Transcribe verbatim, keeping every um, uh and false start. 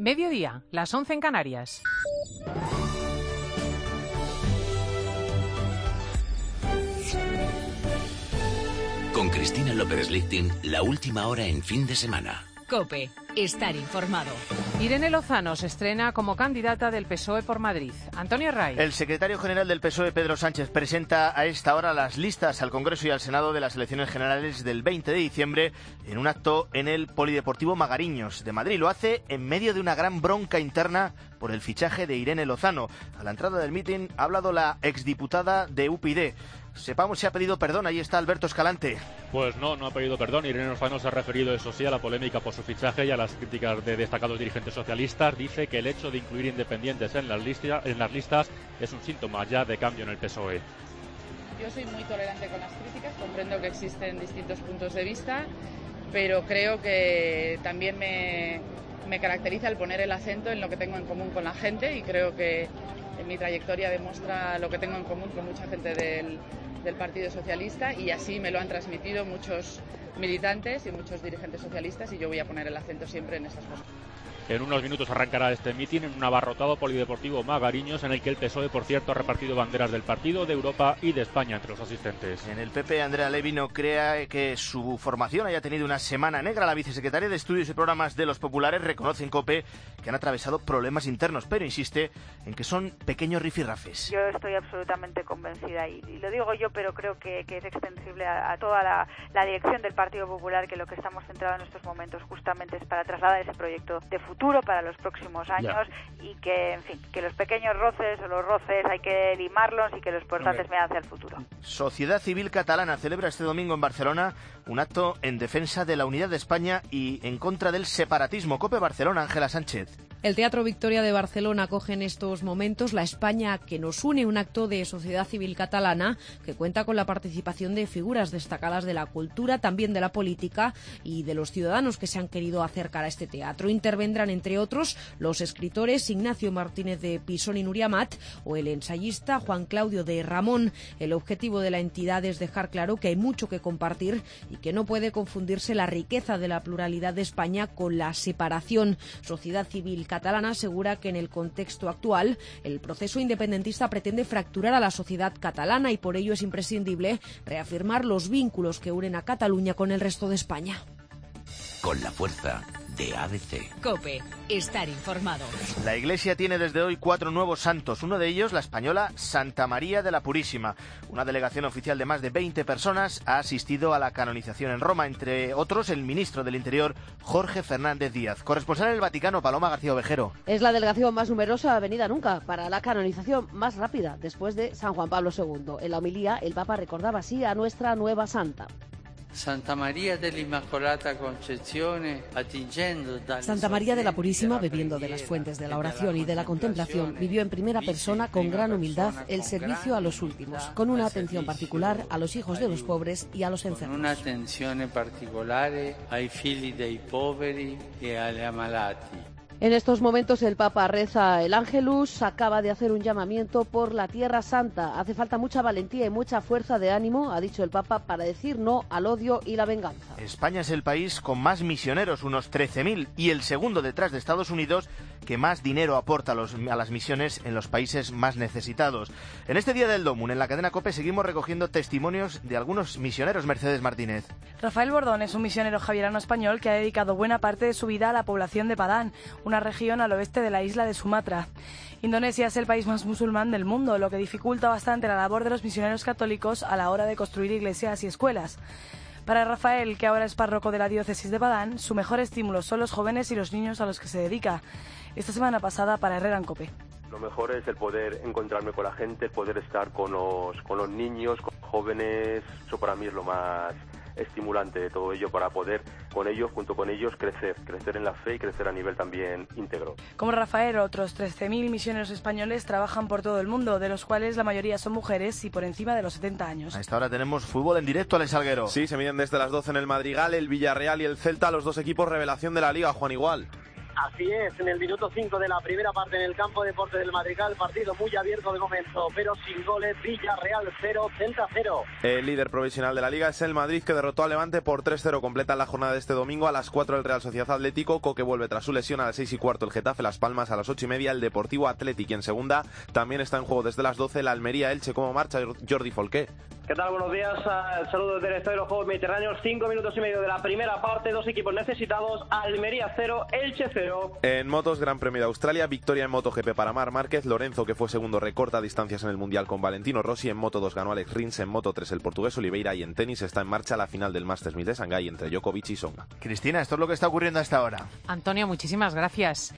Mediodía, las once en Canarias. Con Cristina López Lichting, la última hora en fin de semana. COPE, estar informado. Irene Lozano se estrena como candidata del P S O E por Madrid. Antonio Ray. El secretario general del P S O E, Pedro Sánchez, presenta a esta hora las listas al Congreso y al Senado de las elecciones generales del veinte de diciembre en un acto en el Polideportivo Magariños de Madrid. Lo hace en medio de una gran bronca interna por el fichaje de Irene Lozano. A la entrada del mitin ha hablado la exdiputada de U P y. Sepamos si ha pedido perdón. Ahí está Alberto Escalante. Pues no, no ha pedido perdón. Irene Lozano se ha referido, eso sí, a la polémica por su fichaje y a las críticas de destacados dirigentes socialistas. Dice que el hecho de incluir independientes en las, lista, en las listas es un síntoma ya de cambio en el P S O E. Yo soy muy tolerante con las críticas, comprendo que existen distintos puntos de vista, pero creo que también me, me caracteriza el poner el acento en lo que tengo en común con la gente, y creo que en mi trayectoria demuestra lo que tengo en común con mucha gente del, del Partido Socialista, y así me lo han transmitido muchos militantes y muchos dirigentes socialistas, y yo voy a poner el acento siempre en estas cosas. En unos minutos arrancará este mitin en un abarrotado Polideportivo Magariños, en el que el P S O E, por cierto, ha repartido banderas del partido, de Europa y de España entre los asistentes. En el P P, Andrea Levy no crea que su formación haya tenido una semana negra. La vicesecretaria de Estudios y Programas de los Populares reconoce en COPE que han atravesado problemas internos, pero insiste en que son pequeños rifirrafes. Yo estoy absolutamente convencida, y, y lo digo yo, pero creo que, que es extensible a, a toda la, la dirección del Partido Popular, que lo que estamos centrados en estos momentos justamente es para trasladar ese proyecto de futuro para los próximos años, ya. Y que, en fin, que los pequeños roces o los roces hay que limarlos y que lo importante es mirar hacia el futuro. Sociedad Civil Catalana celebra este domingo en Barcelona un acto en defensa de la unidad de España y en contra del separatismo. COPE Barcelona, Ángela Sánchez. El Teatro Victoria de Barcelona acoge en estos momentos La España que nos une, un acto de sociedad civil catalana que cuenta con la participación de figuras destacadas de la cultura, también de la política y de los ciudadanos que se han querido acercar a este teatro. Intervendrán, entre otros, los escritores Ignacio Martínez de Pisón y Nuria Mat o el ensayista Juan Claudio de Ramón. El objetivo de la entidad es dejar claro que hay mucho que compartir y que no puede confundirse la riqueza de la pluralidad de España con la separación. Sociedad Civil Catalana asegura que en el contexto actual el proceso independentista pretende fracturar a la sociedad catalana y por ello es imprescindible reafirmar los vínculos que unen a Cataluña con el resto de España. Con la fuerza de A B C. COPE, estar informado. La Iglesia tiene desde hoy cuatro nuevos santos, uno de ellos la española Santa María de la Purísima. Una delegación oficial de más de veinte personas ha asistido a la canonización en Roma, entre otros el ministro del Interior Jorge Fernández Díaz. Corresponsal en el Vaticano, Paloma García Ovejero. Es la delegación más numerosa venida nunca para la canonización más rápida después de San Juan Pablo segundo. En la homilía el Papa recordaba así a nuestra nueva santa. Santa María de la Inmacolata Concezione, attingendo dalle Santa María de la Purísima, bebiendo de las fuentes de la oración y de la contemplación, vivió en primera persona con gran humildad el servicio a los últimos, con una atención particular a los hijos de los pobres y a los enfermos. Una atención particular ai figli dei poveri e agli ammalati. En estos momentos el Papa reza el Ángelus, acaba de hacer un llamamiento por la Tierra Santa. Hace falta mucha valentía y mucha fuerza de ánimo, ha dicho el Papa, para decir no al odio y la venganza. España es el país con más misioneros, unos trece mil, y el segundo detrás de Estados Unidos, que más dinero aporta a, los, a las misiones en los países más necesitados. En este Día del Dómun, en la cadena COPE, seguimos recogiendo testimonios de algunos misioneros. Mercedes Martínez. Rafael Bordón es un misionero javierano español que ha dedicado buena parte de su vida a la población de Padán, una región al oeste de la isla de Sumatra. Indonesia es el país más musulmán del mundo, lo que dificulta bastante la labor de los misioneros católicos a la hora de construir iglesias y escuelas. Para Rafael, que ahora es párroco de la diócesis de Padán, su mejor estímulo son los jóvenes y los niños a los que se dedica. Esta semana pasada para Herrera en COPE. Lo mejor es el poder encontrarme con la gente, el poder estar con los, con los niños, con los jóvenes. Eso para mí es lo más estimulante de todo ello, para poder con ellos, junto con ellos, crecer, crecer en la fe y crecer a nivel también íntegro. Como Rafael, otros trece mil misioneros españoles trabajan por todo el mundo, de los cuales la mayoría son mujeres y por encima de los setenta años. A esta hora tenemos fútbol en directo, Alex Salguero. Sí, se miden desde las doce en el Madrigal, el Villarreal y el Celta, los dos equipos revelación de la Liga, Juan Igual. Así es, en el minuto cinco de la primera parte en el campo de deporte del Madrigal, partido muy abierto de momento, pero sin goles. Villarreal cero, Celta cero. El líder provisional de la Liga es el Madrid, que derrotó a Levante por tres cero. Completa la jornada de este domingo a las cuatro el Real Sociedad Atlético, Coque vuelve tras su lesión a las seis y cuarto el Getafe Las Palmas, a las ocho y media el Deportivo Athletic. Y en segunda también está en juego desde las doce la Almería Elche. ¿Cómo marcha Jordi Folqué? ¿Qué tal? Buenos días. Saludos del Estadio de los Juegos Mediterráneos. Cinco minutos y medio de la primera parte. Dos equipos necesitados. Almería cero, Elche cero. En motos, Gran Premio de Australia. Victoria en MotoGP para Marc Márquez. Lorenzo, que fue segundo, recorta distancias en el Mundial con Valentino Rossi. En Moto dos ganó Alex Rins. En Moto tres el portugués Oliveira. Y en tenis está en marcha la final del Masters mil de Shanghái entre Djokovic y Tsonga. Cristina, esto es lo que está ocurriendo hasta ahora. Antonio, muchísimas gracias.